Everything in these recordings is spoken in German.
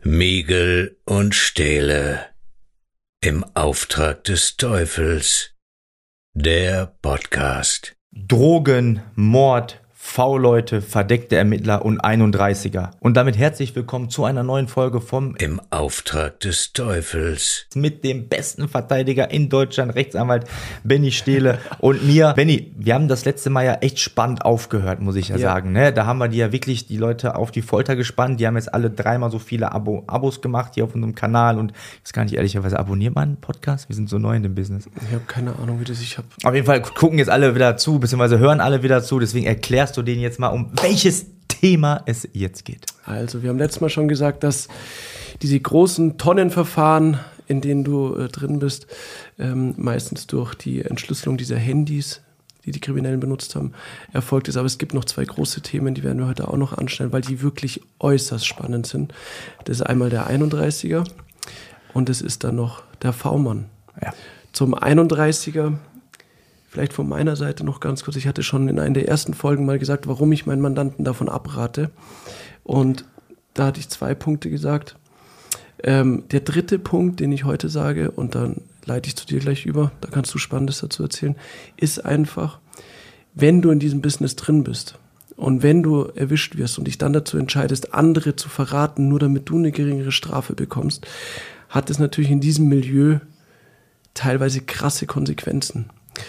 Miegel und Stehle im Auftrag des Teufels. Der Podcast. Drogen, Mord, V-Leute, verdeckte Ermittler und 31er. Und damit herzlich willkommen zu einer neuen Folge vom Im Auftrag des Teufels. Mit dem besten Verteidiger in Deutschland, Rechtsanwalt Benny Stehle und mir. Benny, wir haben das letzte Mal ja echt spannend aufgehört, muss ich ja sagen. Ne? Da haben wir die ja wirklich die Leute auf die Folter gespannt. Die haben jetzt alle dreimal so viele Abos gemacht hier auf unserem Kanal. Und ich weiß gar nicht, ehrlicherweise, abonniert man einen Podcast? Wir sind so neu in dem Business. Ich habe keine Ahnung, wie das ich habe. Auf jeden Fall gucken jetzt alle wieder zu, beziehungsweise hören alle wieder zu. Deswegen erklärst du denen jetzt mal, um welches Thema es jetzt geht. Also, wir haben letztes Mal schon gesagt, dass diese großen Tonnenverfahren, in denen du drin bist, meistens durch die Entschlüsselung dieser Handys, die die Kriminellen benutzt haben, erfolgt ist. Aber es gibt noch zwei große Themen, die werden wir heute auch noch anstellen, weil die wirklich äußerst spannend sind. Das ist einmal der 31er und es ist dann noch der V-Mann. Ja. Zum 31er, vielleicht von meiner Seite noch ganz kurz, ich hatte schon in einer der ersten Folgen mal gesagt, warum ich meinen Mandanten davon abrate. Und da hatte ich 2 Punkte gesagt. Der dritte Punkt, den ich heute sage, und dann leite ich zu dir gleich über, da kannst du Spannendes dazu erzählen, ist einfach, wenn du in diesem Business drin bist und wenn du erwischt wirst und dich dann dazu entscheidest, andere zu verraten, nur damit du eine geringere Strafe bekommst, hat es natürlich in diesem Milieu teilweise krasse Konsequenzen.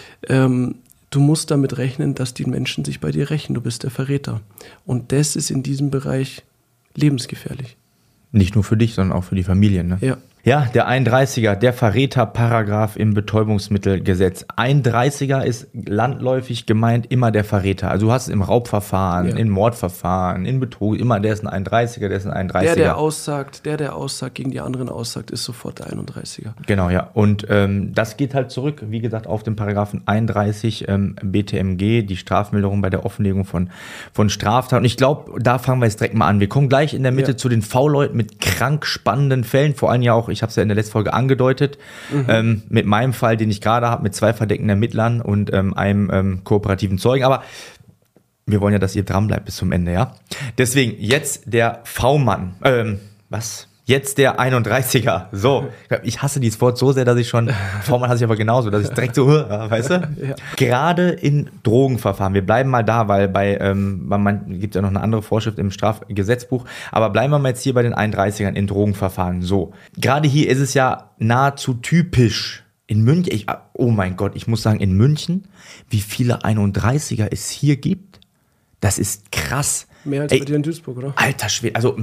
Du musst damit rechnen, dass die Menschen sich bei dir rächen. Du bist der Verräter. Und das ist in diesem Bereich lebensgefährlich. Nicht nur für dich, sondern auch für die Familien. Ne? Ja. Ja, der 31er, der Verräterparagraph im Betäubungsmittelgesetz. 31er ist landläufig gemeint immer der Verräter. Also du hast es im Raubverfahren, im Mordverfahren, in Betrug, immer der ist ein 31er, der ist ein 31er. Der aussagt, gegen die anderen aussagt, ist sofort der 31er. Genau, ja. Und das geht halt zurück, wie gesagt, auf den Paragraphen 31 BTMG, die Strafmilderung bei der Offenlegung von Straftaten. Und ich glaube, da fangen wir jetzt direkt mal an. Wir kommen gleich in der Mitte zu den V-Leuten mit krank spannenden Fällen, vor allem ja auch, ich habe es ja in der letzten Folge angedeutet, mit meinem Fall, den ich gerade habe, mit 2 verdeckten Ermittlern und einem kooperativen Zeugen. Aber wir wollen ja, dass ihr dran bleibt bis zum Ende, ja? Deswegen jetzt der V-Mann. Jetzt der 31er. So, ich hasse dieses Wort so sehr, dass ich schon, V-Mann hasse ich aber genauso, dass ich direkt so, weißt du? Ja. Gerade in Drogenverfahren, wir bleiben mal da, weil man gibt ja noch eine andere Vorschrift im Strafgesetzbuch, aber bleiben wir mal jetzt hier bei den 31ern in Drogenverfahren. So, gerade hier ist es ja nahezu typisch. In München, oh mein Gott, ich muss sagen, in München, wie viele 31er es hier gibt, das ist krass. Mehr als bei dir in Duisburg, oder? Alter Schwede, also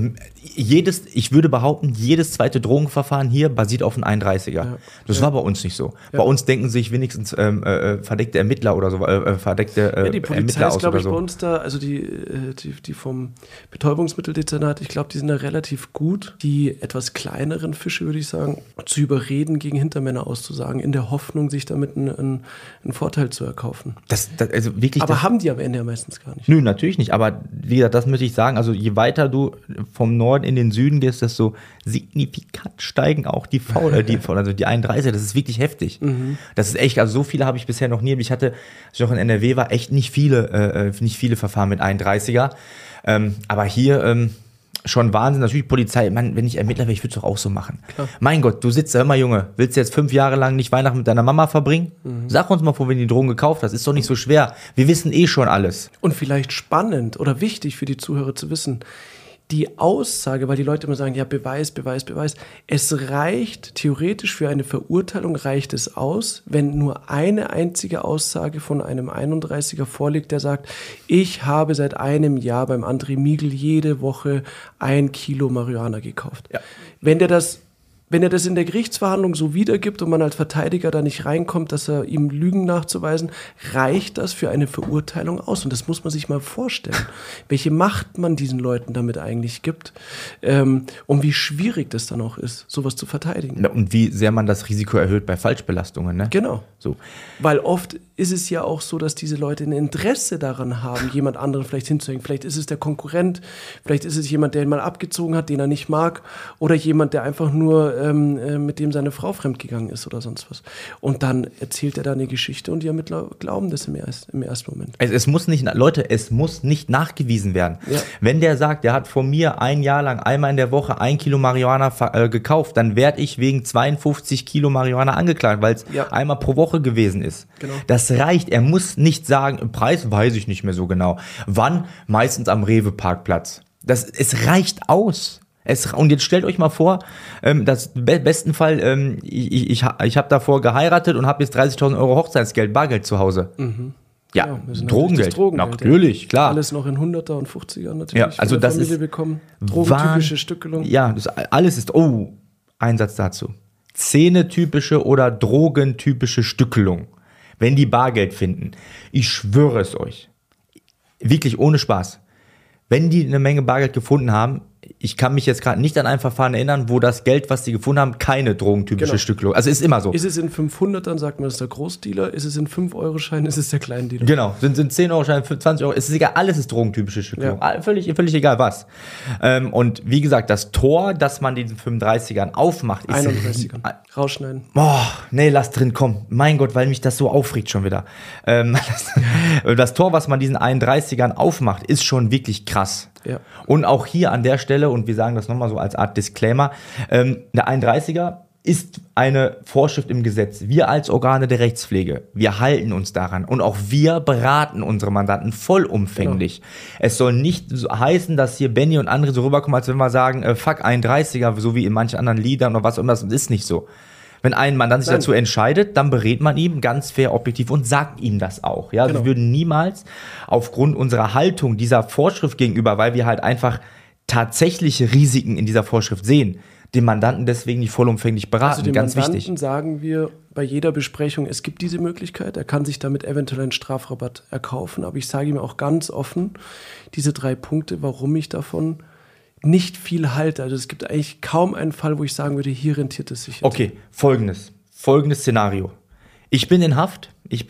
ich würde behaupten, jedes zweite Drogenverfahren hier basiert auf einem 31er. Ja. Das war bei uns nicht so. Ja. Bei uns denken sich wenigstens verdeckte Ermittler oder so, verdeckte die Polizei Ermittler ist, aus glaube oder ich, so. bei uns da, also die vom Betäubungsmitteldezernat, ich glaube, die sind da relativ gut, die etwas kleineren Fische, würde ich sagen, zu überreden, gegen Hintermänner auszusagen, in der Hoffnung, sich damit einen Vorteil zu erkaufen. Also wirklich. Aber haben die am Ende ja meistens gar nicht. Nö, natürlich nicht, aber wie gesagt, das möchte ich sagen, also je weiter du vom Norden in den Süden gehst, desto signifikant steigen auch die also die 31er, das ist wirklich heftig. Das ist echt, also so viele habe ich bisher noch nie, als ich noch in NRW war, echt nicht viele Verfahren mit 31er, aber hier schon Wahnsinn, natürlich Polizei, Mann, wenn ich Ermittler wäre, ich würde es doch auch so machen. Klar. Mein Gott, du sitzt da immer, Junge, willst du jetzt 5 Jahre lang nicht Weihnachten mit deiner Mama verbringen? Sag uns mal, wo wir die Drogen gekauft hast, ist doch nicht so schwer, wir wissen eh schon alles. Und vielleicht spannend oder wichtig für die Zuhörer zu wissen, die Aussage, weil die Leute immer sagen, ja, Beweis. Es reicht, theoretisch für eine Verurteilung reicht es aus, wenn nur eine einzige Aussage von einem 31er vorliegt, der sagt, ich habe seit einem Jahr beim André Miegel jede Woche 1 Kilo Marihuana gekauft. Ja. Wenn er das in der Gerichtsverhandlung so wiedergibt und man als Verteidiger da nicht reinkommt, dass er ihm Lügen nachzuweisen, reicht das für eine Verurteilung aus. Und das muss man sich mal vorstellen, welche Macht man diesen Leuten damit eigentlich gibt und wie schwierig das dann auch ist, sowas zu verteidigen. Und wie sehr man das Risiko erhöht bei Falschbelastungen. Ne? Genau. So. Weil oft ist es ja auch so, dass diese Leute ein Interesse daran haben, jemand anderen vielleicht hinzuhängen. Vielleicht ist es der Konkurrent, vielleicht ist es jemand, der ihn mal abgezogen hat, den er nicht mag, oder jemand, der einfach nur mit dem seine Frau fremdgegangen ist oder sonst was. Und dann erzählt er da eine Geschichte und die Ermittler glauben das im ersten Moment. Es muss nicht, Leute, es muss nicht nachgewiesen werden. Ja. Wenn der sagt, der hat von mir ein Jahr lang einmal in der Woche 1 Kilo Marihuana gekauft, dann werde ich wegen 52 Kilo Marihuana angeklagt, weil es einmal pro Woche gewesen ist. Genau. Das reicht. Er muss nicht sagen, Preis weiß ich nicht mehr so genau. Wann? Meistens am Rewe-Parkplatz. Es reicht aus. Und jetzt stellt euch mal vor, das besten Fall, ich habe davor geheiratet und habe jetzt 30.000 Euro Hochzeitsgeld, Bargeld zu Hause. Mhm. Ja, Genau, Drogengeld. Drogengeld. Natürlich, klar. Alles noch in 100er und 50er natürlich. Ja, also von der das Familie ist bekommen. Drogentypische Stückelung. Ja, alles ist, ein Satz dazu. Zähnetypische oder drogentypische Stückelung. Wenn die Bargeld finden, ich schwöre es euch, wirklich ohne Spaß, wenn die eine Menge Bargeld gefunden haben, ich kann mich jetzt gerade nicht an ein Verfahren erinnern, wo das Geld, was sie gefunden haben, keine drogentypische Stückelung. Also ist immer so. Ist es in 500ern, sagt man, das ist der Großdealer. Ist es in 5-Euro-Scheinen, ist es der Kleindealer. Genau, sind 10-Euro-Scheine, 20 Euro, es ist egal, alles ist drogentypische Stückelung. Ja. Völlig egal was. Und wie gesagt, das Tor, das man diesen 35ern aufmacht, ist 31ern. Rausschneiden. Nee, lass drin, komm. Mein Gott, weil mich das so aufregt schon wieder. Das Tor, was man diesen 31ern aufmacht, ist schon wirklich krass. Ja. Und auch hier an der Stelle, und wir sagen das nochmal so als Art Disclaimer, der 31er ist eine Vorschrift im Gesetz. Wir als Organe der Rechtspflege, wir halten uns daran und auch wir beraten unsere Mandanten vollumfänglich. Genau. Es soll nicht so heißen, dass hier Benny und andere so rüberkommen, als wenn wir sagen, fuck 31er, so wie in manchen anderen Liedern oder was auch immer, das ist nicht so. Wenn ein Mandant sich dazu entscheidet, dann berät man ihm ganz fair, objektiv und sagt ihm das auch. Ja, genau. Wir würden niemals aufgrund unserer Haltung dieser Vorschrift gegenüber, weil wir halt einfach tatsächliche Risiken in dieser Vorschrift sehen, den Mandanten deswegen nicht vollumfänglich beraten. Also dem ganz Mandanten wichtig. Sagen wir bei jeder Besprechung, es gibt diese Möglichkeit, er kann sich damit eventuell einen Strafrabatt erkaufen, aber ich sage ihm auch ganz offen, diese 3 Punkte, warum ich davon nicht viel halte. Also es gibt eigentlich kaum einen Fall, wo ich sagen würde, hier rentiert es sich jetzt. Okay, folgendes Szenario. Ich bin in Haft.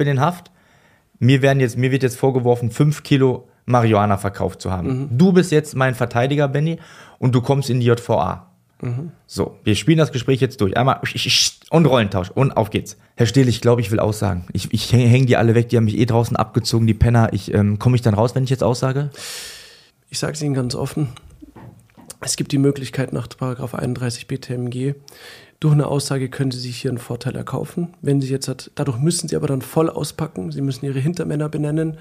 Mir wird jetzt vorgeworfen, 5 Kilo Marihuana verkauft zu haben. Mhm. Du bist jetzt mein Verteidiger, Benny, und du kommst in die JVA. Mhm. So, wir spielen das Gespräch jetzt durch. Einmal und Rollentausch und auf geht's. Herr Stehl, ich glaube, ich will aussagen. Ich hänge die alle weg, die haben mich draußen abgezogen, die Penner. Komme ich dann raus, wenn ich jetzt aussage? Ich sage es Ihnen ganz offen. Es gibt die Möglichkeit nach § 31 BTMG, durch eine Aussage können Sie sich hier einen Vorteil erkaufen. Wenn Sie jetzt dadurch müssen Sie aber dann voll auspacken. Sie müssen Ihre Hintermänner benennen.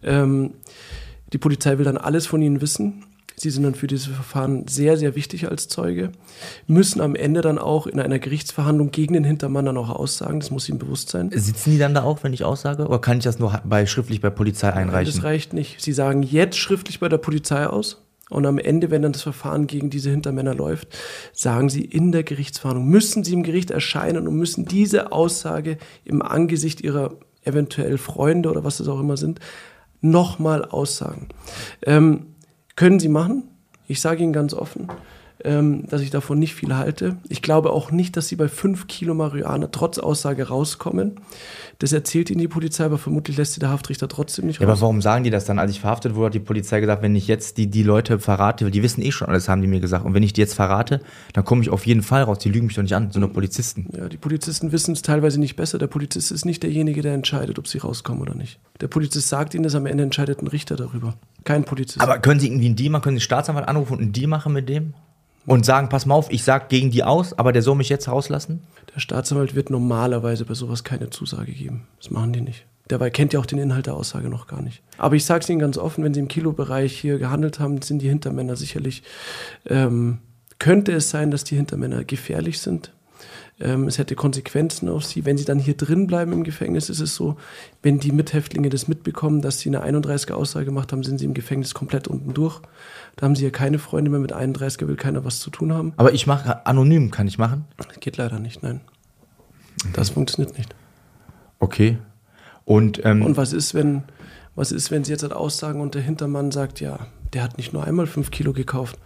Die Polizei will dann alles von Ihnen wissen. Sie sind dann für dieses Verfahren sehr, sehr wichtig als Zeuge. Müssen am Ende dann auch in einer Gerichtsverhandlung gegen den Hintermann dann auch aussagen. Das muss Ihnen bewusst sein. Sitzen die dann da auch, wenn ich aussage? Oder kann ich das nur schriftlich bei Polizei einreichen? Nein, das reicht nicht. Sie sagen jetzt schriftlich bei der Polizei aus. Und am Ende, wenn dann das Verfahren gegen diese Hintermänner läuft, sagen Sie in der Gerichtsverhandlung, müssen Sie im Gericht erscheinen und müssen diese Aussage im Angesicht Ihrer eventuell Freunde oder was es auch immer sind, nochmal aussagen. Können Sie machen. Ich sage Ihnen ganz offen, dass ich davon nicht viel halte. Ich glaube auch nicht, dass Sie bei 5 Kilo Marihuana trotz Aussage rauskommen. Das erzählt Ihnen die Polizei, aber vermutlich lässt Sie der Haftrichter trotzdem nicht raus. Ja, aber warum sagen die das dann? Als ich verhaftet wurde, hat die Polizei gesagt, wenn ich jetzt die Leute verrate, die wissen schon alles, haben die mir gesagt. Und wenn ich die jetzt verrate, dann komme ich auf jeden Fall raus. Die lügen mich doch nicht an, sind doch Polizisten. Ja, die Polizisten wissen es teilweise nicht besser. Der Polizist ist nicht derjenige, der entscheidet, ob sie rauskommen oder nicht. Der Polizist sagt Ihnen das, am Ende entscheidet ein Richter darüber. Kein Polizist. Aber können Sie irgendwie einen Deal machen? Können Sie den Staatsanwalt anrufen und einen Deal machen mit dem? Und sagen, pass mal auf, ich sag gegen die aus, aber der soll mich jetzt rauslassen? Der Staatsanwalt wird normalerweise bei sowas keine Zusage geben. Das machen die nicht. Derweil kennt ja auch den Inhalt der Aussage noch gar nicht. Aber ich sage es Ihnen ganz offen, wenn Sie im Kilobereich hier gehandelt haben, sind die Hintermänner sicherlich, könnte es sein, dass die Hintermänner gefährlich sind. Es hätte Konsequenzen auf sie. Wenn sie dann hier drin bleiben im Gefängnis, ist es so, wenn die Mithäftlinge das mitbekommen, dass sie eine 31er-Aussage gemacht haben, sind sie im Gefängnis komplett unten durch. Da haben sie ja keine Freunde mehr. Mit 31er will keiner was zu tun haben. Aber ich mache anonym, kann ich machen? Geht leider nicht, nein. Das funktioniert nicht. Okay. Und was ist, wenn sie jetzt halt aussagen und der Hintermann sagt, ja, der hat nicht nur einmal 5 Kilo gekauft,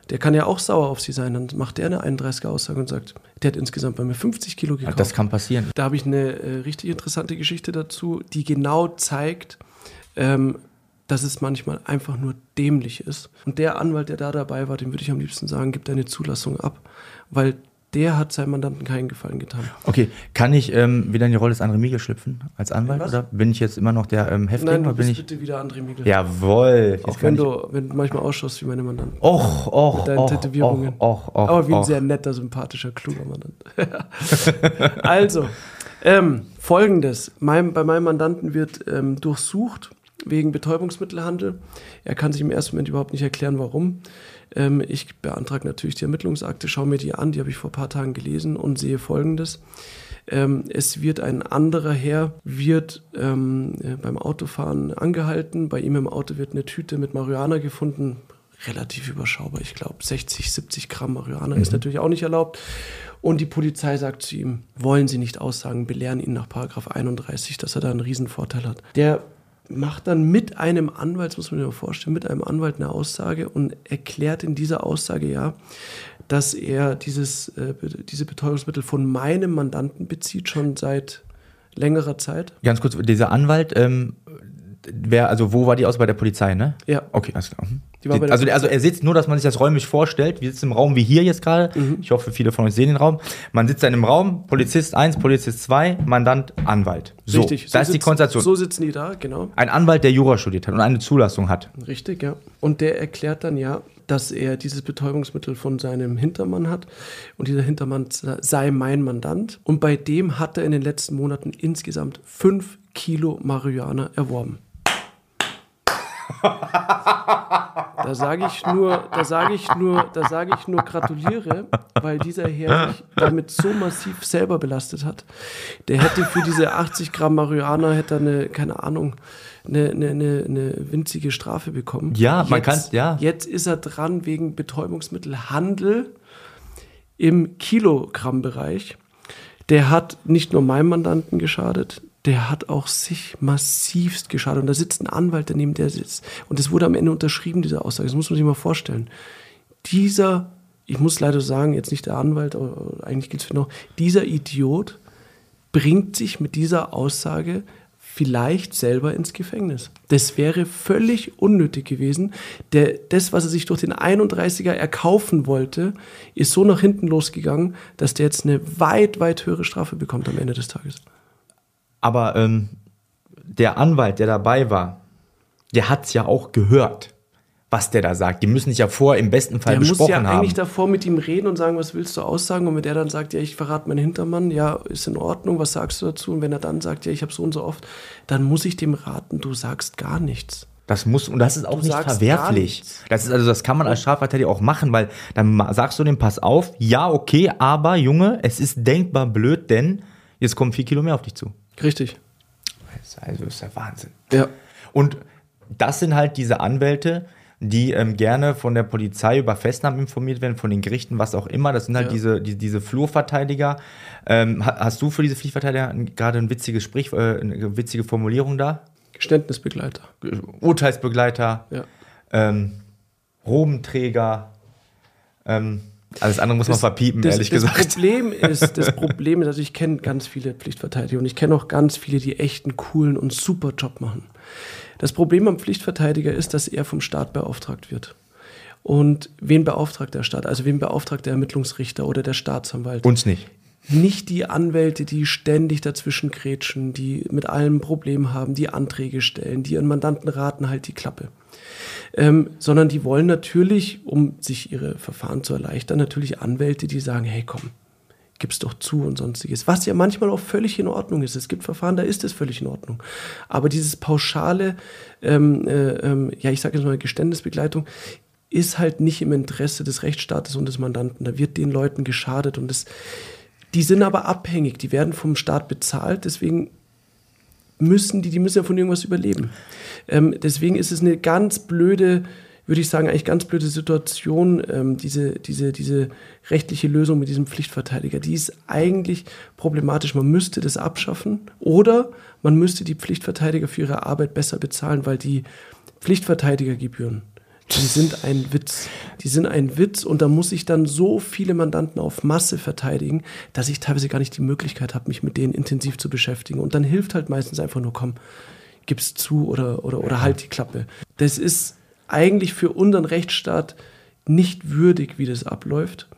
Der kann ja auch sauer auf sie sein. Dann macht der eine 31er-Aussage und sagt, der hat insgesamt bei mir 50 Kilo gekauft. Das kann passieren. Da habe ich eine richtig interessante Geschichte dazu, die genau zeigt, dass es manchmal einfach nur dämlich ist. Und der Anwalt, der da dabei war, dem würde ich am liebsten sagen, gib deine Zulassung ab, weil der hat seinem Mandanten keinen Gefallen getan. Okay, kann ich wieder in die Rolle des André Miegel schlüpfen als Anwalt? Was? Oder bin ich jetzt immer noch der Häftling? Nein, du oder bin bist ich? bitte wieder André Miegel. Jawohl. Auch wenn du manchmal ausschaust wie meine Mandanten. Mit deinen Tätowierungen. Aber wie ein sehr netter, sympathischer, kluger Mandant. Also, Folgendes. Bei meinem Mandanten wird durchsucht wegen Betäubungsmittelhandel. Er kann sich im ersten Moment überhaupt nicht erklären, warum. Ich beantrage natürlich die Ermittlungsakte, schaue mir die an, die habe ich vor ein paar Tagen gelesen und sehe Folgendes. Es wird ein anderer Herr, beim Autofahren angehalten. Bei ihm im Auto wird eine Tüte mit Marihuana gefunden. Relativ überschaubar, ich glaube 60, 70 Gramm Marihuana ist natürlich auch nicht erlaubt. Und die Polizei sagt zu ihm, wollen Sie nicht aussagen, belehren ihn nach Paragraph 31, dass er da einen Riesen Vorteil hat. Der macht dann mit einem Anwalt, das muss man sich mal vorstellen, mit einem Anwalt eine Aussage und erklärt in dieser Aussage dass er diese Betäubungsmittel von meinem Mandanten bezieht, schon seit längerer Zeit. Ganz kurz, dieser Anwalt, wo war die aus? Bei der Polizei, ne? Ja. Okay, alles klar. Die war bei der Also er sitzt nur, dass man sich das räumlich vorstellt. Wir sitzen im Raum wie hier jetzt gerade. Ich hoffe, viele von euch sehen den Raum. Man sitzt in einem Raum, Polizist 1, Polizist 2, Mandant, Anwalt. So, richtig. Das ist die Konstellation. So sitzen die da, genau. Ein Anwalt, der Jura studiert hat und eine Zulassung hat. Richtig, ja. Und der erklärt dann dass er dieses Betäubungsmittel von seinem Hintermann hat. Und dieser Hintermann sei mein Mandant. Und bei dem hat er in den letzten Monaten insgesamt 5 Kilo Marihuana erworben. Da sage ich nur gratuliere, weil dieser Herr sich damit so massiv selber belastet hat. Der hätte für diese 80 Gramm Marihuana eine winzige Strafe bekommen. Ja, Jetzt ist er dran wegen Betäubungsmittelhandel im Kilogrammbereich. Der hat nicht nur meinem Mandanten geschadet, der hat auch sich massivst geschadet. Und da sitzt ein Anwalt, der neben der sitzt. Und das wurde am Ende unterschrieben, diese Aussage. Das muss man sich mal vorstellen. Ich muss leider sagen, jetzt nicht der Anwalt, aber eigentlich gilt es für noch, dieser Idiot bringt sich mit dieser Aussage vielleicht selber ins Gefängnis. Das wäre völlig unnötig gewesen. Das, was er sich durch den 31er erkaufen wollte, ist so nach hinten losgegangen, dass der jetzt eine weit, weit höhere Strafe bekommt am Ende des Tages. Aber der Anwalt, der dabei war, der hat es ja auch gehört, was der da sagt. Die müssen sich ja vorher im besten Fall besprochen haben. Der muss ja eigentlich davor mit ihm reden und sagen, was willst du aussagen? Und wenn der dann sagt, ja, ich verrate meinen Hintermann, ja, ist in Ordnung, was sagst du dazu? Und wenn er dann sagt, ja, ich habe so und so oft, dann muss ich dem raten, du sagst gar nichts. Das ist auch nicht verwerflich. Das kann man als Strafverteidiger auch machen, weil dann sagst du dem, pass auf, ja, okay, aber Junge, es ist denkbar blöd, denn jetzt kommen 4 Kilo mehr auf dich zu. Richtig. Also ist der Wahnsinn. Ja. Und das sind halt diese Anwälte, die gerne von der Polizei über Festnahmen informiert werden, von den Gerichten, was auch immer. Das sind halt diese Flurverteidiger. Hast du für diese Pflichtverteidiger gerade ein witziges eine witzige Formulierung da? Geständnisbegleiter. Urteilsbegleiter. Ja. Robenträger. Alles andere muss man verpiepen, ehrlich gesagt. Das Problem ist, also ich kenne ganz viele Pflichtverteidiger und ich kenne auch ganz viele, die echt einen coolen und super Job machen. Das Problem am Pflichtverteidiger ist, dass er vom Staat beauftragt wird. Und wen beauftragt der Staat? Also wen beauftragt der Ermittlungsrichter oder der Staatsanwalt? Uns nicht. Nicht die Anwälte, die ständig dazwischen grätschen, die mit allem Problem haben, die Anträge stellen, die ihren Mandanten raten, halt die Klappe. Sondern die wollen natürlich, um sich ihre Verfahren zu erleichtern, natürlich Anwälte, die sagen, hey komm, gib's doch zu und sonstiges. Was ja manchmal auch völlig in Ordnung ist. Es gibt Verfahren, da ist es völlig in Ordnung. Aber dieses pauschale, ich sage jetzt mal Geständnisbegleitung, ist halt nicht im Interesse des Rechtsstaates und des Mandanten. Da wird den Leuten geschadet und die sind aber abhängig, die werden vom Staat bezahlt, deswegen müssen die müssen ja von irgendwas überleben. Deswegen ist es eine ganz blöde, würde ich sagen, eigentlich ganz blöde Situation, diese rechtliche Lösung mit diesem Pflichtverteidiger. Die ist eigentlich problematisch. Man müsste das abschaffen oder man müsste die Pflichtverteidiger für ihre Arbeit besser bezahlen, weil die Pflichtverteidigergebühren, Die sind ein Witz. Die sind ein Witz und da muss ich dann so viele Mandanten auf Masse verteidigen, dass ich teilweise gar nicht die Möglichkeit habe, mich mit denen intensiv zu beschäftigen. Und dann hilft halt meistens einfach nur, komm, gib's zu oder halt die Klappe. Das ist eigentlich für unseren Rechtsstaat nicht würdig, wie das abläuft.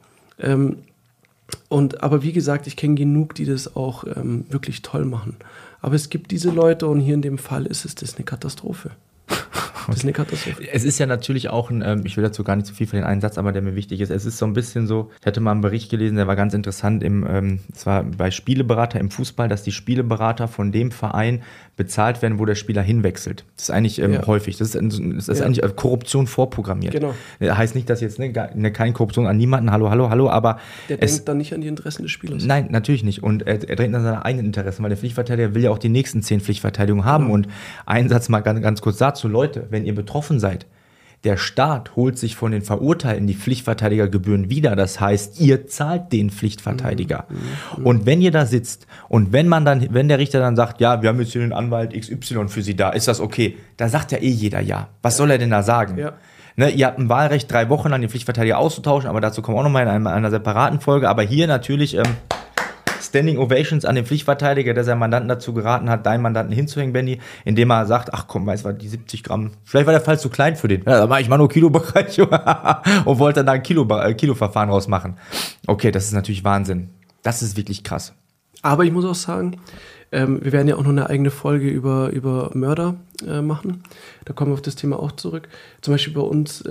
Aber wie gesagt, ich kenne genug, die das auch wirklich toll machen. Aber es gibt diese Leute und hier in dem Fall ist das eine Katastrophe. Das ist eine Katastrophe. Es ist ja natürlich auch ich will dazu gar nicht so viel für den einen Satz, aber der mir wichtig ist. Es ist so ein bisschen so, ich hatte mal einen Bericht gelesen, der war ganz interessant, es war bei Spieleberater im Fußball, dass die Spieleberater von dem Verein bezahlt werden, wo der Spieler hinwechselt. Das ist eigentlich häufig. Das ist eigentlich Korruption vorprogrammiert. Genau. Das heißt nicht, dass jetzt keine Korruption an niemanden, hallo, aber der denkt dann nicht an die Interessen des Spielers. Nein, natürlich nicht. Und er denkt an seine eigenen Interessen, weil der Pflichtverteidiger will ja auch die nächsten 10 Pflichtverteidigungen haben. Mhm. Und ein Satz mal ganz kurz dazu, Leute, wenn ihr betroffen seid, der Staat holt sich von den Verurteilten die Pflichtverteidigergebühren wieder. Das heißt, ihr zahlt den Pflichtverteidiger. Und wenn ihr da sitzt und wenn der Richter dann sagt, ja, wir haben jetzt hier den Anwalt XY für Sie da, ist das okay? Da sagt ja jeder ja. Was soll er denn da sagen? Ja. Ne, ihr habt ein Wahlrecht, 3 Wochen lang den Pflichtverteidiger auszutauschen, aber dazu kommen wir auch nochmal in einer separaten Folge. Aber hier natürlich Standing Ovations an den Pflichtverteidiger, der seinen Mandanten dazu geraten hat, deinen Mandanten hinzuhängen, Benny, indem er sagt, ach komm, weißt du, die 70 Gramm, vielleicht war der Fall zu klein für den. Ja, da mache ich mal nur Kilobereich und wollte dann da ein Kiloverfahren rausmachen. Okay, das ist natürlich Wahnsinn. Das ist wirklich krass. Aber ich muss auch sagen, wir werden ja auch noch eine eigene Folge über Mörder machen. Da kommen wir auf das Thema auch zurück. Zum Beispiel bei uns,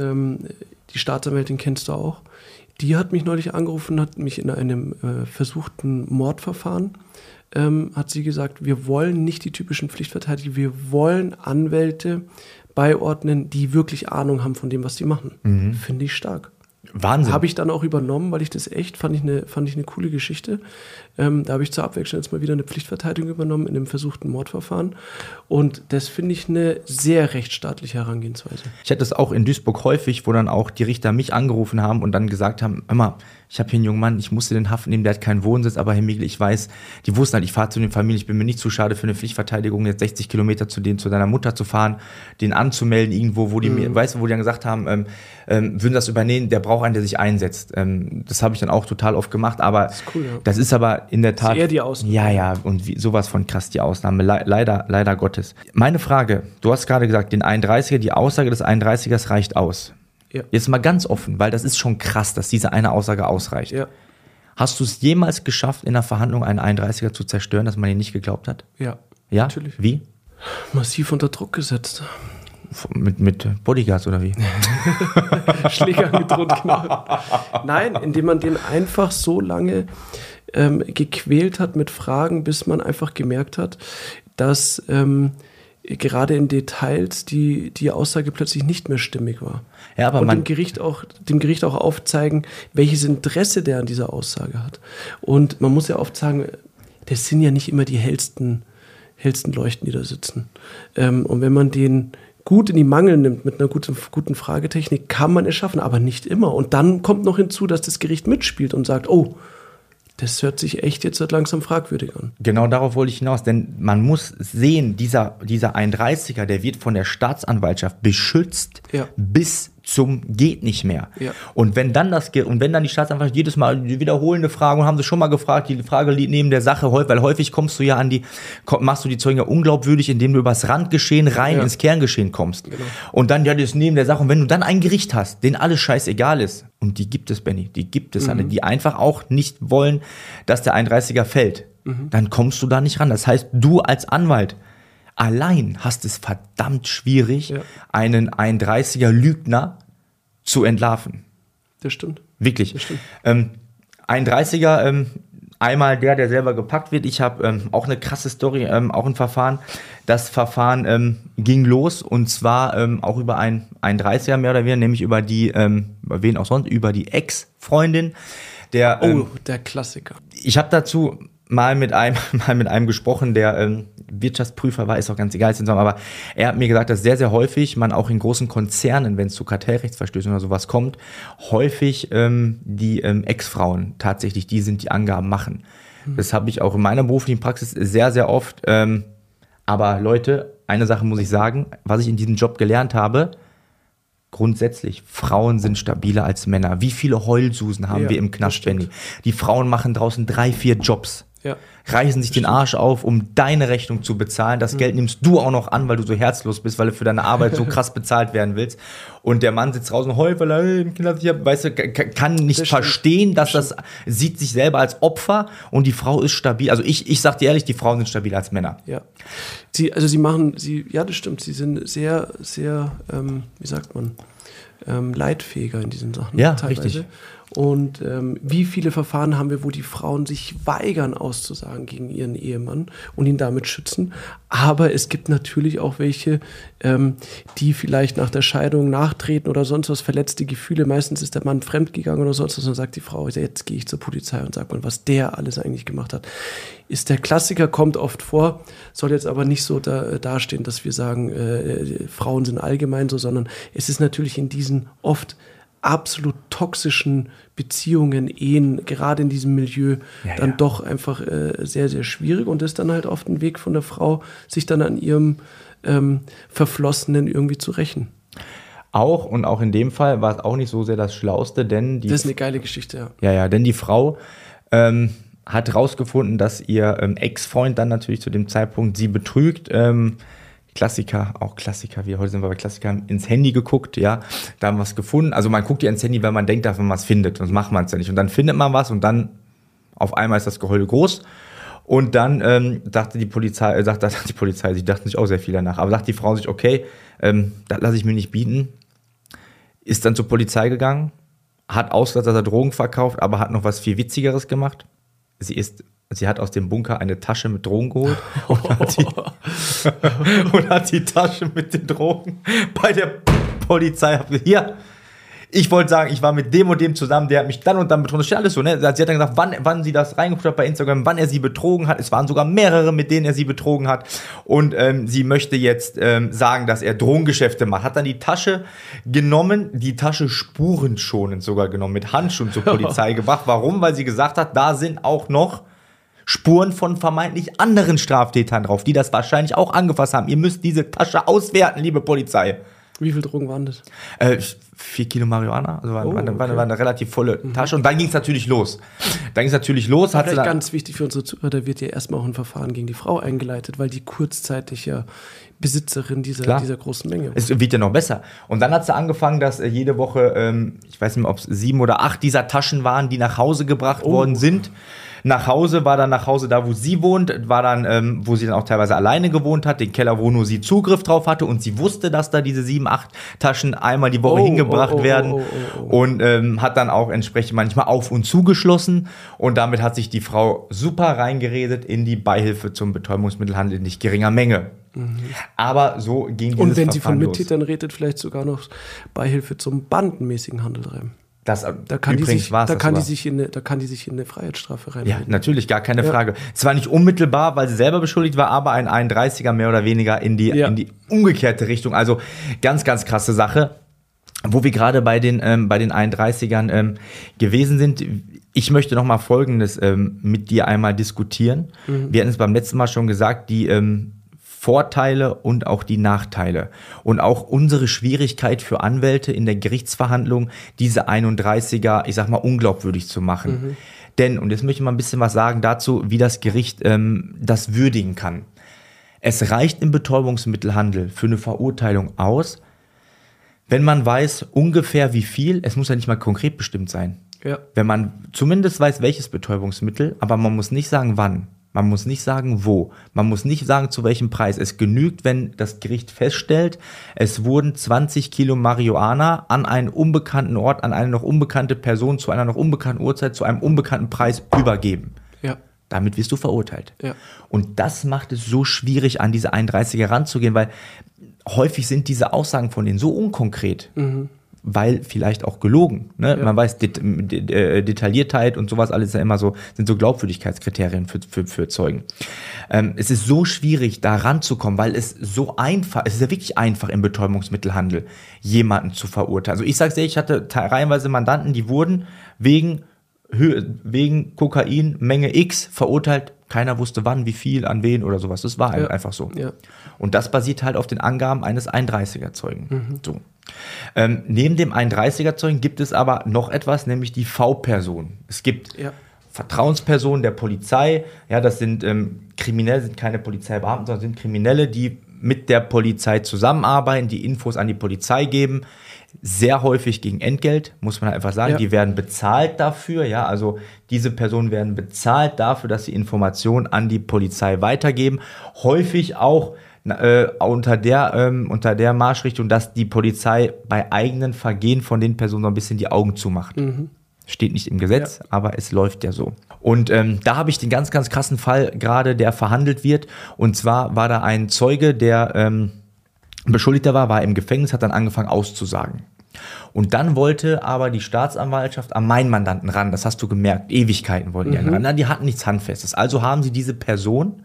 die Staatsanwältin kennst du auch. Die hat mich neulich angerufen, hat mich in einem versuchten Mordverfahren, hat sie gesagt, wir wollen nicht die typischen Pflichtverteidiger, wir wollen Anwälte beiordnen, die wirklich Ahnung haben von dem, was sie machen. Mhm. Finde ich stark. Wahnsinn. Habe ich dann auch übernommen, weil ich das fand ich eine coole Geschichte. Da habe ich zur Abwechslung jetzt mal wieder eine Pflichtverteidigung übernommen in einem versuchten Mordverfahren. Und das finde ich eine sehr rechtsstaatliche Herangehensweise. Ich hatte das auch in Duisburg häufig, wo dann auch die Richter mich angerufen haben und dann gesagt haben, hör mal, ich habe hier einen jungen Mann, ich musste den Haft nehmen, der hat keinen Wohnsitz, aber Herr Miegel, ich weiß, die wussten halt, ich fahre zu den Familien, ich bin mir nicht zu schade für eine Pflichtverteidigung, jetzt 60 Kilometer zu deiner Mutter zu fahren, den anzumelden irgendwo, wo die mir, weißt du, wo die dann gesagt haben, würden das übernehmen, der braucht einen, der sich einsetzt. Das habe ich dann auch total oft gemacht, aber das ist cool, ja. Das ist aber in der Tat... Das ist eher die Ausnahme. Ja, und sowas von krass die Ausnahme, leider Gottes. Meine Frage, du hast gerade gesagt, den 31er, die Aussage des 31ers reicht aus. Ja. Jetzt mal ganz offen, weil das ist schon krass, dass diese eine Aussage ausreicht. Ja. Hast du es jemals geschafft, in einer Verhandlung einen 31er zu zerstören, dass man ihn nicht geglaubt hat? Ja, ja? Natürlich. Wie? Massiv unter Druck gesetzt. Mit Bodyguards oder wie? Schläger angedroht, genau. Nein, indem man den einfach so lange gequält hat mit Fragen, bis man einfach gemerkt hat, dass gerade in Details die Aussage plötzlich nicht mehr stimmig war. Ja, aber und dem Gericht auch aufzeigen, welches Interesse der an dieser Aussage hat. Und man muss ja oft sagen, das sind ja nicht immer die hellsten Leuchten, die da sitzen. Und wenn man den gut in die Mangel nimmt mit einer guten Fragetechnik, kann man es schaffen, aber nicht immer. Und dann kommt noch hinzu, dass das Gericht mitspielt und sagt, oh, das hört sich echt jetzt langsam fragwürdig an. Genau darauf wollte ich hinaus, denn man muss sehen, dieser 31er, der wird von der Staatsanwaltschaft beschützt bis zum geht nicht mehr. Ja. Und wenn dann die Staatsanwaltschaft jedes Mal die wiederholende Frage, und haben sie schon mal gefragt, die Frage liegt neben der Sache, weil häufig kommst du ja machst du die Zeugen ja unglaubwürdig, indem du übers Randgeschehen rein ins Kerngeschehen kommst. Genau. Und dann, das ist neben der Sache. Und wenn du dann ein Gericht hast, denen alles scheißegal ist, und die gibt es, Benny, die gibt es alle, die einfach auch nicht wollen, dass der 31er fällt, dann kommst du da nicht ran. Das heißt, du als Anwalt allein hast es verdammt schwierig, einen 31er Lügner zu entlarven. Das stimmt. Wirklich. Das stimmt. 31er, einmal der selber gepackt wird. Ich habe auch eine krasse Story, auch ein Verfahren. Das Verfahren ging los und zwar auch über einen 30er mehr oder weniger, nämlich über die, wen auch sonst, über die Ex-Freundin. Der Klassiker. Ich habe dazu mal mit einem gesprochen, der Wirtschaftsprüfer war, ist auch ganz egal, aber er hat mir gesagt, dass sehr, sehr häufig man auch in großen Konzernen, wenn es zu Kartellrechtsverstößen oder sowas kommt, häufig die Ex-Frauen tatsächlich die sind, die Angaben machen. Das habe ich auch in meiner beruflichen Praxis sehr, sehr oft. Aber Leute, eine Sache muss ich sagen, was ich in diesem Job gelernt habe, grundsätzlich, Frauen sind stabiler als Männer. Wie viele Heulsusen haben wir im Knast, Benny? Die Frauen machen draußen 3, 4 Jobs. Ja. Reißen sich den Arsch auf, um deine Rechnung zu bezahlen. Das Geld nimmst du auch noch an, weil du so herzlos bist, weil du für deine Arbeit so krass bezahlt werden willst. Und der Mann sitzt draußen und heult, weil er im Kinder, weißt du, kann nicht verstehen, dass das sieht sich selber als Opfer und die Frau ist stabil. Also ich sag dir ehrlich, die Frauen sind stabiler als Männer. Ja. Ja, das stimmt. Sie sind sehr, sehr, wie sagt man, leitfähiger in diesen Sachen. Ja, teilweise. richtig. Und wie viele Verfahren haben wir, wo die Frauen sich weigern auszusagen gegen ihren Ehemann und ihn damit schützen. Aber es gibt natürlich auch welche, die vielleicht nach der Scheidung nachtreten oder sonst was, verletzte Gefühle. Meistens ist der Mann fremdgegangen oder sonst was und sagt die Frau, jetzt gehe ich zur Polizei und sag mal, was der alles eigentlich gemacht hat. Ist der Klassiker, kommt oft vor, soll jetzt aber nicht so dastehen, dass wir sagen, Frauen sind allgemein so, sondern es ist natürlich in diesen oft absolut toxischen Beziehungen, Ehen, gerade in diesem Milieu, dann doch einfach sehr, sehr schwierig. Und das ist dann halt oft ein Weg von der Frau, sich dann an ihrem Verflossenen irgendwie zu rächen. Auch in dem Fall war es auch nicht so sehr das Schlauste, denn das ist eine geile Geschichte, ja. Ja, denn die Frau hat rausgefunden, dass ihr Ex-Freund dann natürlich zu dem Zeitpunkt sie betrügt. Klassiker, heute sind wir bei Klassikern, ins Handy geguckt, ja, da haben wir was gefunden. Also man guckt ja ins Handy, wenn man denkt, dass man was findet, sonst macht man es ja nicht. Und dann findet man was und dann auf einmal ist das Geheule groß. Und dann dachte die Polizei, sie dachten sich auch sehr viel danach, aber sagt die Frau sich, okay, das lasse ich mir nicht bieten, ist dann zur Polizei gegangen, hat ausgesagt, dass er Drogen verkauft, aber hat noch was viel Witzigeres gemacht. Sie hat aus dem Bunker eine Tasche mit Drogen geholt und hat die Tasche mit den Drogen bei der Polizei. Hier, ich wollte sagen, ich war mit dem und dem zusammen, der hat mich dann und dann betrogen. Das steht alles so, ne? Sie hat dann gesagt, wann sie das reingeguckt hat bei Instagram, wann er sie betrogen hat. Es waren sogar mehrere, mit denen er sie betrogen hat. Und sie möchte jetzt sagen, dass er Drogengeschäfte macht. Hat dann die Tasche genommen, die Tasche spurenschonend sogar genommen, mit Handschuhen zur Polizei gebracht. Warum? Weil sie gesagt hat, da sind auch noch Spuren von vermeintlich anderen Straftätern drauf, die das wahrscheinlich auch angefasst haben. Ihr müsst diese Tasche auswerten, liebe Polizei. Wie viel Drogen waren das? 4 Kilo Marihuana, also war eine relativ volle Tasche. Und dann ging es natürlich los. Vielleicht ganz wichtig für unsere Zuhörer, da wird ja erstmal auch ein Verfahren gegen die Frau eingeleitet, weil die kurzzeitig ja Besitzerin dieser großen Menge war. Es wird ja noch besser. Und dann hat sie angefangen, dass jede Woche, ich weiß nicht mehr, ob es 7 oder 8 dieser Taschen waren, die nach Hause gebracht worden sind. Nach Hause, da, wo sie wohnt, war dann, wo sie dann auch teilweise alleine gewohnt hat, den Keller, wo nur sie Zugriff drauf hatte und sie wusste, dass da diese 7, 8 Taschen einmal die Woche hingebracht werden und hat dann auch entsprechend manchmal auf- und zugeschlossen und damit hat sich die Frau super reingeredet in die Beihilfe zum Betäubungsmittelhandel in nicht geringer Menge. Aber so ging dieses Verfahren los. Und wenn sie von Mittätern redet, vielleicht sogar noch Beihilfe zum bandenmäßigen Handel treiben. Da kann die sich in eine Freiheitsstrafe rein. Ja, natürlich, gar keine Frage. Zwar nicht unmittelbar, weil sie selber beschuldigt war, aber ein 31er mehr oder weniger in die umgekehrte Richtung. Also ganz, ganz krasse Sache. Wo wir gerade bei den 31ern gewesen sind, ich möchte noch mal Folgendes mit dir einmal diskutieren. Wir hatten es beim letzten Mal schon gesagt, die Vorteile und auch die Nachteile und auch unsere Schwierigkeit für Anwälte in der Gerichtsverhandlung, diese 31er, ich sag mal, unglaubwürdig zu machen. Denn, und jetzt möchte ich mal ein bisschen was sagen dazu, wie das Gericht das würdigen kann. Es reicht im Betäubungsmittelhandel für eine Verurteilung aus, wenn man weiß ungefähr wie viel, es muss ja nicht mal konkret bestimmt sein. Ja. Wenn man zumindest weiß, welches Betäubungsmittel, aber man muss nicht sagen, wann. Man muss nicht sagen, wo. Man muss nicht sagen, zu welchem Preis. Es genügt, wenn das Gericht feststellt, es wurden 20 Kilo Marihuana an einen unbekannten Ort, an eine noch unbekannte Person, zu einer noch unbekannten Uhrzeit, zu einem unbekannten Preis übergeben. Ja. Damit wirst du verurteilt. Ja. Und das macht es so schwierig, an diese 31er ranzugehen, weil häufig sind diese Aussagen von denen so unkonkret. Weil vielleicht auch gelogen. Ne? Ja. Man weiß, Detailliertheit und sowas alles ja immer so, sind so Glaubwürdigkeitskriterien für Zeugen. Es ist so schwierig, da ranzukommen, weil es so einfach, es ist ja wirklich einfach im Betäubungsmittelhandel, jemanden zu verurteilen. Also ich sag's dir, ich hatte reihenweise Mandanten, die wurden wegen wegen Kokain, Menge X, verurteilt. Keiner wusste wann, wie viel, an wen oder sowas. Das war einfach so. Ja. Und das basiert halt auf den Angaben eines 31er-Zeugen. So. Neben dem 31er-Zeugen gibt es aber noch etwas, nämlich die V-Person. Es gibt Vertrauenspersonen der Polizei. Ja, das sind Kriminelle, sind keine Polizeibeamten, sondern sind Kriminelle, die mit der Polizei zusammenarbeiten, die Infos an die Polizei geben. Sehr häufig gegen Entgelt, muss man einfach sagen. Die werden bezahlt dafür, ja, also diese Personen werden bezahlt dafür, dass sie Informationen an die Polizei weitergeben. Häufig auch unter der Marschrichtung, dass die Polizei bei eigenen Vergehen von den Personen so ein bisschen die Augen zumacht. Steht nicht im Gesetz, aber es läuft ja so. Und da habe ich den ganz, ganz krassen Fall gerade, der verhandelt wird. Und zwar war da ein Zeuge, der Beschuldigter war im Gefängnis, hat dann angefangen auszusagen. Und dann wollte aber die Staatsanwaltschaft an meinen Mandanten ran. Das hast du gemerkt. Ewigkeiten wollten die ran. Na, die hatten nichts Handfestes. Also haben sie diese Person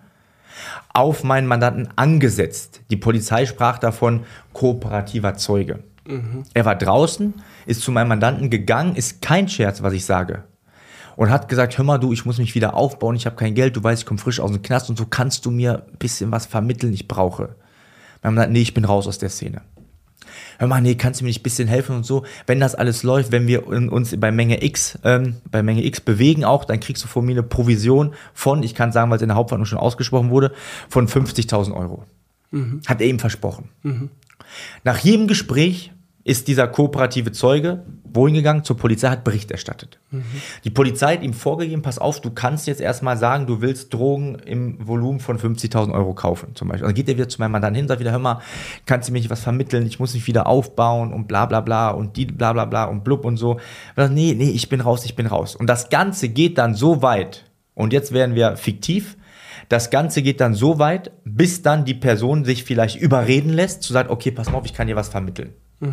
auf meinen Mandanten angesetzt. Die Polizei sprach davon kooperativer Zeuge. Er war draußen, ist zu meinem Mandanten gegangen, ist kein Scherz, was ich sage. Und hat gesagt, hör mal du, ich muss mich wieder aufbauen, ich habe kein Geld, du weißt, ich komme frisch aus dem Knast und so, kannst du mir ein bisschen was vermitteln, ich brauche. Mein Mann sagt, nee, ich bin raus aus der Szene. Hör mal, nee, kannst du mir nicht ein bisschen helfen und so. Wenn das alles läuft, wenn wir uns bei Menge X bewegen auch, dann kriegst du von mir eine Provision von, ich kann sagen, weil es in der Hauptverhandlung schon ausgesprochen wurde, von 50.000 Euro. Hat er ihm versprochen. Nach jedem Gespräch ist dieser kooperative Zeuge wohin gegangen, zur Polizei, hat Bericht erstattet. Die Polizei hat ihm vorgegeben, pass auf, du kannst jetzt erstmal sagen, du willst Drogen im Volumen von 50.000 Euro kaufen, zum Beispiel. Also geht er wieder zu meinem Mandanten hin, sagt wieder, hör mal, kannst du mir nicht was vermitteln, ich muss mich wieder aufbauen und bla bla bla und die bla bla bla und blub und so. Nee, ich bin raus. Und das Ganze geht dann so weit, und jetzt werden wir fiktiv, das Ganze geht dann so weit, bis dann die Person sich vielleicht überreden lässt, zu sagen, okay, pass mal auf, ich kann dir was vermitteln.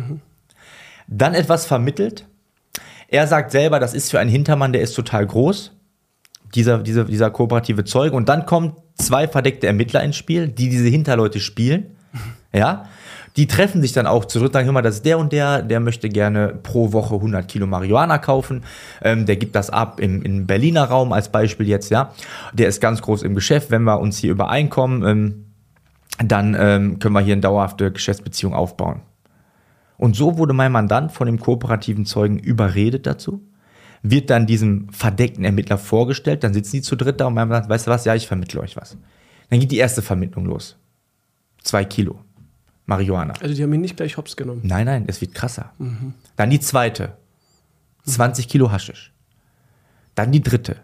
Dann etwas vermittelt. Er sagt selber, das ist für einen Hintermann, der ist total groß, dieser kooperative Zeuge. Und dann kommen 2 verdeckte Ermittler ins Spiel, die diese Hinterleute spielen. Ja, die treffen sich dann auch zurück, sagen, hör mal, das ist der und der möchte gerne pro Woche 100 Kilo Marihuana kaufen. Der gibt das ab im Berliner Raum als Beispiel jetzt, ja. Der ist ganz groß im Geschäft. Wenn wir uns hier übereinkommen, dann können wir hier eine dauerhafte Geschäftsbeziehung aufbauen. Und so wurde mein Mandant von dem kooperativen Zeugen überredet dazu, wird dann diesem verdeckten Ermittler vorgestellt, dann sitzen die zu dritt da und mein Mandant, weißt du was, ja, ich vermittle euch was. Dann geht die erste Vermittlung los. 2 Kilo Marihuana. Also die haben ihn nicht gleich hops genommen? Nein, es wird krasser. Dann die zweite, 20 Kilo Haschisch. Dann die dritte,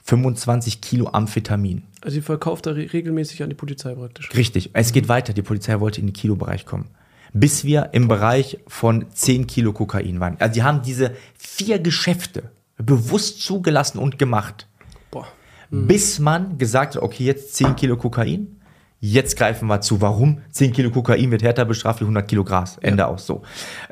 25 Kilo Amphetamin. Also sie verkauft er regelmäßig an die Polizei praktisch? Richtig, es geht weiter, die Polizei wollte in den Kilobereich kommen. Bis wir im Bereich von 10 Kilo Kokain waren. Also die haben diese 4 Geschäfte bewusst zugelassen und gemacht. Bis man gesagt hat, okay, jetzt 10 Kilo Kokain, jetzt greifen wir zu. Warum? 10 Kilo Kokain wird härter bestraft wie 100 Kilo Gras. Ende aus. So.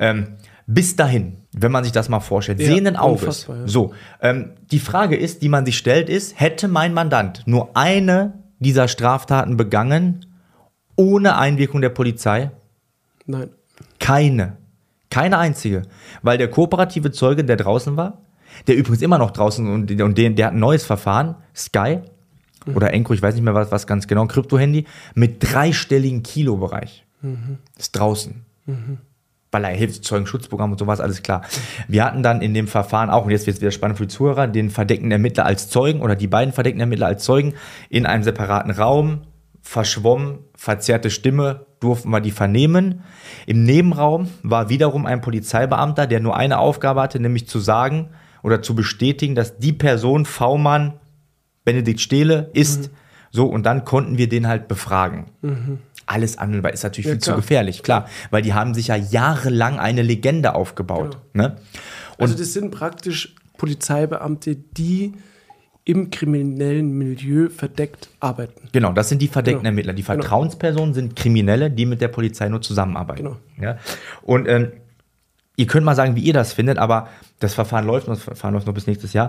Bis dahin, wenn man sich das mal vorstellt, sehenden Auges. Ja. So, die Frage ist, die man sich stellt, ist, hätte mein Mandant nur eine dieser Straftaten begangen, ohne Einwirkung der Polizei? Nein. Keine einzige. Weil der kooperative Zeuge, der draußen war, der übrigens immer noch draußen und der hat ein neues Verfahren, Sky oder Enco, ich weiß nicht mehr was ganz genau, Krypto-Handy, mit 3-stelligen Kilobereich. Ist draußen. Weil er hilft, Zeugenschutzprogramm und sowas, alles klar. Wir hatten dann in dem Verfahren auch, und jetzt wird es wieder spannend für die Zuhörer, den verdeckten Ermittler als Zeugen oder die beiden verdeckten Ermittler als Zeugen in einem separaten Raum, verschwommen, verzerrte Stimme, durften wir die vernehmen. Im Nebenraum war wiederum ein Polizeibeamter, der nur eine Aufgabe hatte, nämlich zu sagen oder zu bestätigen, dass die Person V-Mann Benedikt Stehle ist. So, und dann konnten wir den halt befragen. Alles andere ist natürlich viel zu gefährlich, klar. Weil die haben sich ja jahrelang eine Legende aufgebaut. Ne? Und also das sind praktisch Polizeibeamte, die im kriminellen Milieu verdeckt arbeiten. Genau, das sind die verdeckten Ermittler. Die Vertrauenspersonen sind Kriminelle, die mit der Polizei nur zusammenarbeiten. Genau. Ja? Und ihr könnt mal sagen, wie ihr das findet, aber das Verfahren läuft noch bis nächstes Jahr.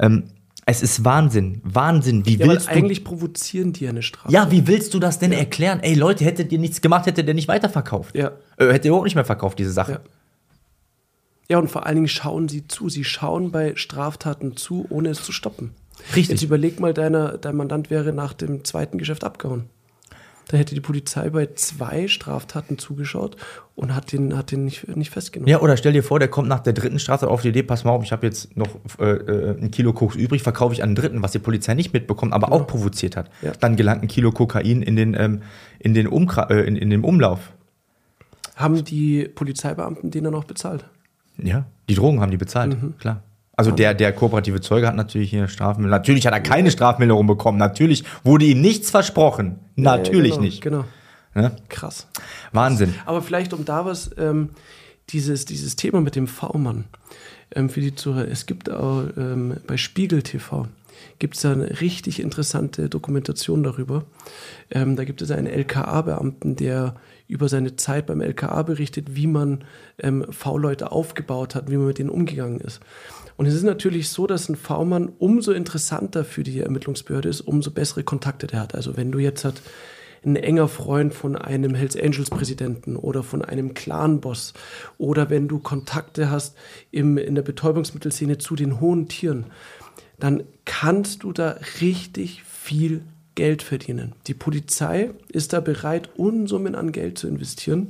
Es ist Wahnsinn. Wie willst du... eigentlich provozieren die eine Strafe. Ja, wie willst du das denn erklären? Ey Leute, hättet ihr nichts gemacht, hättet ihr nicht weiterverkauft. Ja. Hättet ihr überhaupt nicht mehr verkauft, diese Sache. Ja, und vor allen Dingen schauen sie zu. Sie schauen bei Straftaten zu, ohne es zu stoppen. Richtig. Jetzt überleg mal, dein Mandant wäre nach dem zweiten Geschäft abgehauen. Da hätte die Polizei bei 2 Straftaten zugeschaut und hat den nicht festgenommen. Ja, oder stell dir vor, der kommt nach der 3. Straftat auf die Idee, pass mal auf, ich habe jetzt noch 1 Kilo Koks übrig, verkaufe ich an den 3., was die Polizei nicht mitbekommt, aber auch provoziert hat. Ja. Dann gelangt 1 Kilo Kokain in den Umlauf. Haben die Polizeibeamten den dann auch bezahlt? Ja, die Drogen haben die bezahlt, klar. Also der kooperative Zeuge hat natürlich hier Strafmilderung. Natürlich hat er keine Strafmilderung bekommen. Natürlich wurde ihm nichts versprochen. Natürlich genau, nicht. Genau. Ja? Krass. Wahnsinn. Aber vielleicht um da was, dieses Thema mit dem V-Mann, für die Zuhörer, es gibt auch bei Spiegel TV, gibt es da eine richtig interessante Dokumentation darüber. Da gibt es einen LKA-Beamten, der über seine Zeit beim LKA berichtet, wie man V-Leute aufgebaut hat, wie man mit denen umgegangen ist. Und es ist natürlich so, dass ein V-Mann umso interessanter für die Ermittlungsbehörde ist, umso bessere Kontakte der hat. Also wenn du jetzt ein enger Freund von einem Hells Angels Präsidenten oder von einem Clan-Boss oder wenn du Kontakte hast in der Betäubungsmittelszene zu den hohen Tieren, dann kannst du da richtig viel Geld verdienen. Die Polizei ist da bereit, Unsummen an Geld zu investieren.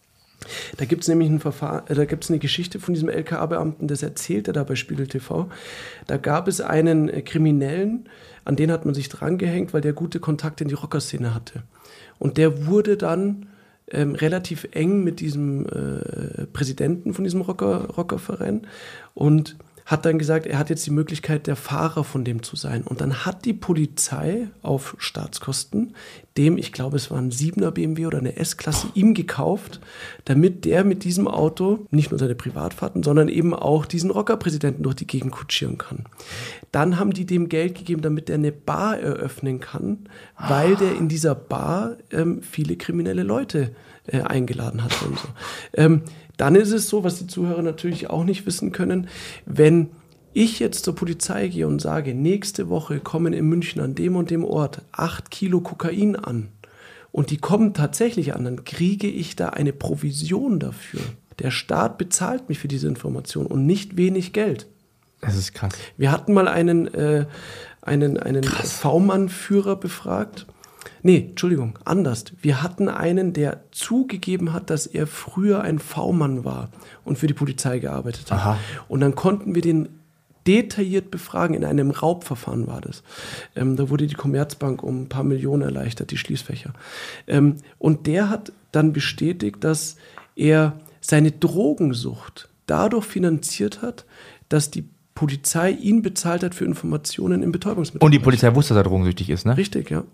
Da gibt es nämlich eine Geschichte von diesem LKA-Beamten, das erzählt er da bei Spiegel TV. Da gab es einen Kriminellen, an den hat man sich drangehängt, weil der gute Kontakte in die Rockerszene hatte. Und der wurde dann relativ eng mit diesem Präsidenten von diesem Rockerverein und hat dann gesagt, er hat jetzt die Möglichkeit, der Fahrer von dem zu sein. Und dann hat die Polizei auf Staatskosten dem, ich glaube, es war ein 7er BMW oder eine S-Klasse, ihm gekauft, damit der mit diesem Auto nicht nur seine Privatfahrten, sondern eben auch diesen Rockerpräsidenten durch die Gegend kutschieren kann. Dann haben die dem Geld gegeben, damit er eine Bar eröffnen kann, weil der in dieser Bar viele kriminelle Leute eingeladen hat und so. Dann ist es so, was die Zuhörer natürlich auch nicht wissen können, wenn ich jetzt zur Polizei gehe und sage, nächste Woche kommen in München an dem und dem Ort 8 Kilo Kokain an und die kommen tatsächlich an, dann kriege ich da eine Provision dafür. Der Staat bezahlt mich für diese Information und nicht wenig Geld. Das ist krass. Wir hatten mal einen V-Mann-Führer befragt. Nee, Entschuldigung, anders. Wir hatten einen, der zugegeben hat, dass er früher ein V-Mann war und für die Polizei gearbeitet hat. Aha. Und dann konnten wir den detailliert befragen. In einem Raubverfahren war das. Da wurde die Commerzbank um ein paar Millionen erleichtert, die Schließfächer. Und der hat dann bestätigt, dass er seine Drogensucht dadurch finanziert hat, dass die Polizei ihn bezahlt hat für Informationen im Betäubungsmittel. Und die Polizei wusste, dass er drogensüchtig ist, ne? Richtig, ja.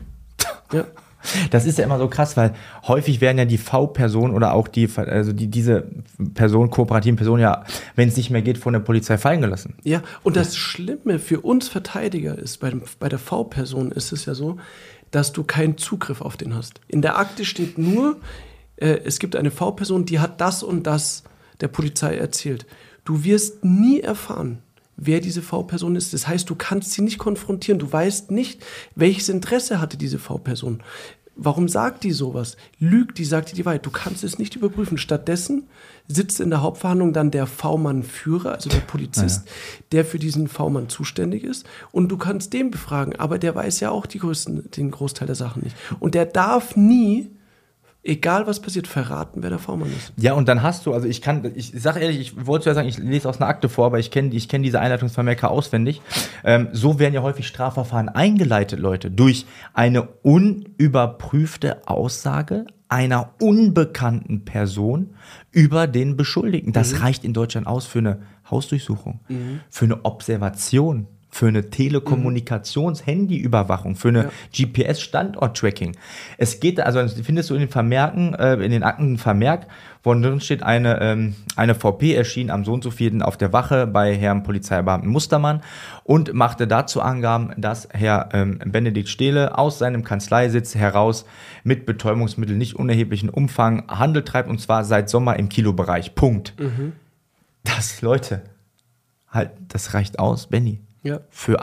Ja. Das ist ja immer so krass, weil häufig werden ja die V-Personen oder auch diese Personen, kooperativen Personen ja, wenn es nicht mehr geht, von der Polizei fallen gelassen. Ja, und das Schlimme für uns Verteidiger ist, bei der V-Person ist es ja so, dass du keinen Zugriff auf den hast. In der Akte steht nur, es gibt eine V-Person, die hat das und das der Polizei erzählt. Du wirst nie erfahren, wer diese V-Person ist. Das heißt, du kannst sie nicht konfrontieren. Du weißt nicht, welches Interesse hatte diese V-Person. Warum sagt die sowas? Lügt die, sagt die Wahrheit? Du kannst es nicht überprüfen. Stattdessen sitzt in der Hauptverhandlung dann der V-Mann-Führer, also der Polizist, der für diesen V-Mann zuständig ist. Und du kannst den befragen, aber der weiß ja auch den Großteil der Sachen nicht. Und der darf nie, egal was passiert, verraten, wer der V-Mann ist. Ja, und dann hast du, also ich sag ehrlich, ich wollte ja sagen, ich lese aus einer Akte vor, aber ich kenn diese Einleitungsvermerke auswendig. So werden ja häufig Strafverfahren eingeleitet, Leute, durch eine unüberprüfte Aussage einer unbekannten Person über den Beschuldigten. Das reicht in Deutschland aus für eine Hausdurchsuchung, für eine Observation, für eine Telekommunikations-Handyüberwachung, für eine GPS-Standort-Tracking. Es geht, also findest du in den Vermerken, in den Akten ein Vermerk, wo drin steht, eine VP erschien am so und so vielen auf der Wache bei Herrn Polizeibeamten Mustermann und machte dazu Angaben, dass Herr Benedikt Stehle aus seinem Kanzleisitz heraus mit Betäubungsmitteln nicht unerheblichen Umfang Handel treibt, und zwar seit Sommer im Kilobereich. Punkt. Das, Leute, halt, das reicht aus, Benni. Ja,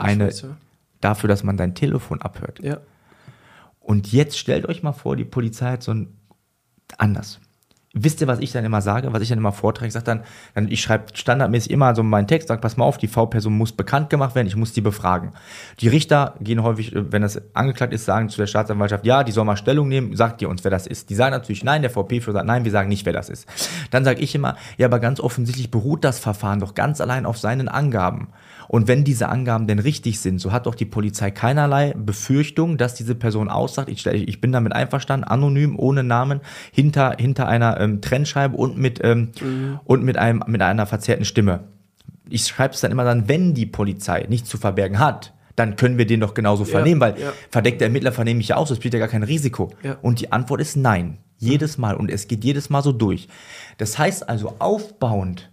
dafür, dass man dein Telefon abhört. Ja. Und jetzt stellt euch mal vor, die Polizei hat anders. wisst ihr, was ich dann immer sage, was ich dann immer vortrage? Ich sage dann, ich schreibe standardmäßig immer so meinen Text, sage, pass mal auf, die V-Person muss bekannt gemacht werden, ich muss die befragen. Die Richter gehen häufig, wenn das angeklagt ist, sagen zu der Staatsanwaltschaft, ja, die soll mal Stellung nehmen, sagt ihr uns, wer das ist. Die sagen natürlich nein, der VP-Führer sagt nein, wir sagen nicht, wer das ist. Dann sage ich immer, ja, aber ganz offensichtlich beruht das Verfahren doch ganz allein auf seinen Angaben. Und wenn diese Angaben denn richtig sind, so hat doch die Polizei keinerlei Befürchtung, dass diese Person aussagt, ich bin damit einverstanden, anonym, ohne Namen, hinter einer Trennscheibe und mit einer verzerrten Stimme. Ich schreibe es dann immer dann, wenn die Polizei nichts zu verbergen hat, dann können wir den doch genauso vernehmen, weil verdeckte Ermittler vernehme ich ja auch, das bietet ja gar kein Risiko. Ja. Und die Antwort ist nein, jedes Mal, und es geht jedes Mal so durch. Das heißt also, aufbauend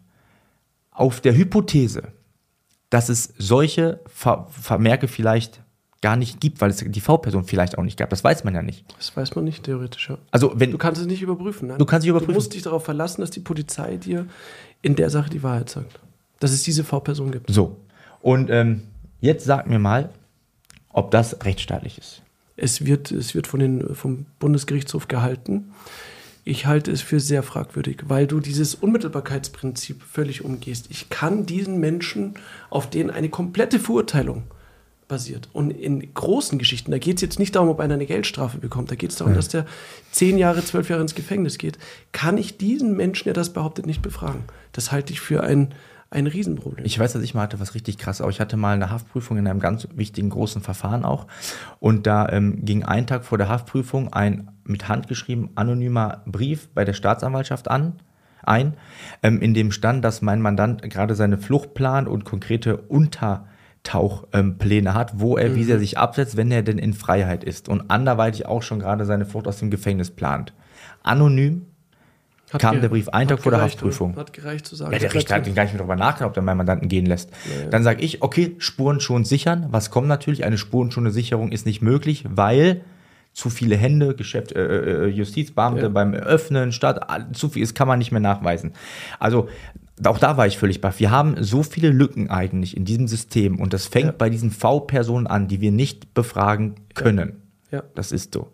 auf der Hypothese, dass es solche Vermerke vielleicht gar nicht gibt, weil es die V-Person vielleicht auch nicht gab. Das weiß man ja nicht. Das weiß man nicht, theoretisch, ja. Also du kannst es nicht überprüfen. Nein. Du kannst nicht überprüfen. Du musst dich darauf verlassen, dass die Polizei dir in der Sache die Wahrheit sagt. Dass es diese V-Person gibt. So. Und jetzt sag mir mal, ob das rechtsstaatlich ist. Es wird vom Bundesgerichtshof gehalten. Ich halte es für sehr fragwürdig, weil du dieses Unmittelbarkeitsprinzip völlig umgehst. Ich kann diesen Menschen, auf denen eine komplette Verurteilung basiert. Und in großen Geschichten, da geht es jetzt nicht darum, ob einer eine Geldstrafe bekommt, da geht es darum, dass der 10 Jahre, 12 Jahre ins Gefängnis geht, kann ich diesen Menschen, der das behauptet, nicht befragen. Das halte ich für ein Riesenproblem. Ich weiß, dass ich mal hatte was richtig krass, aber ich hatte mal eine Haftprüfung in einem ganz wichtigen, großen Verfahren auch, und da ging einen Tag vor der Haftprüfung ein mit Hand geschrieben anonymer Brief bei der Staatsanwaltschaft ein, in dem stand, dass mein Mandant gerade seine Flucht plant und konkrete Untertauchpläne hat, wie er sich absetzt, wenn er denn in Freiheit ist, und anderweitig auch schon gerade seine Flucht aus dem Gefängnis plant. Anonym kam der Brief einen Tag vor der Haftprüfung. Hat gereicht zu sagen. Ja, der Richter hat gar nicht mehr darüber nachgedacht, ob er meinen Mandanten gehen lässt. Ja. Dann sage ich, okay, Spurenschonend sichern. Was kommt natürlich? Eine spurenschonende Sicherung ist nicht möglich, weil zu viele Hände, Justizbeamte beim Öffnen, zu viel ist, kann man nicht mehr nachweisen. Also auch da war ich völlig baff. Wir haben so viele Lücken eigentlich in diesem System, und das fängt bei diesen V-Personen an, die wir nicht befragen können. Ja. Das ist so.